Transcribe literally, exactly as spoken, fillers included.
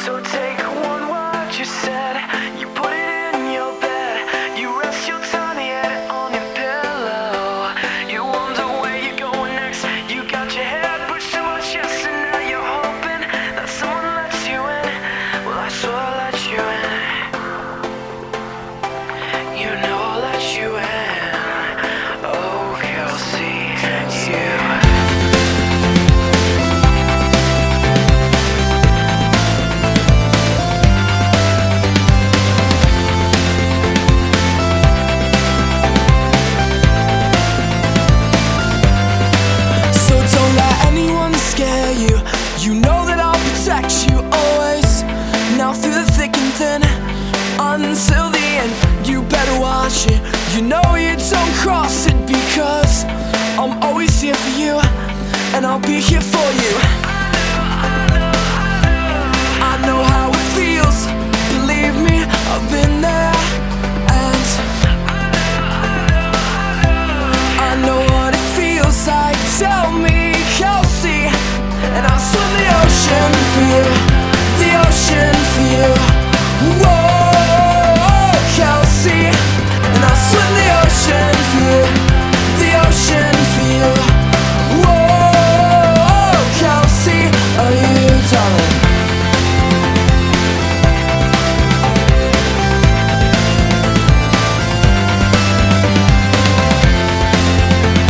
So take one word you said, you put it in your bed, you rest your tiny head on your pillow. You wonder where you're going next, you got your head pushed to my chest, and now you're hoping that someone lets you in. Well, I swear I'll let you in. You know I'll let you in. Oh, Kelsey, you. You know that I'll protect you always, now through the thick and thin, until the end. You better watch it, you know you don't cross it, because I'm always here for you, and I'll be here for you.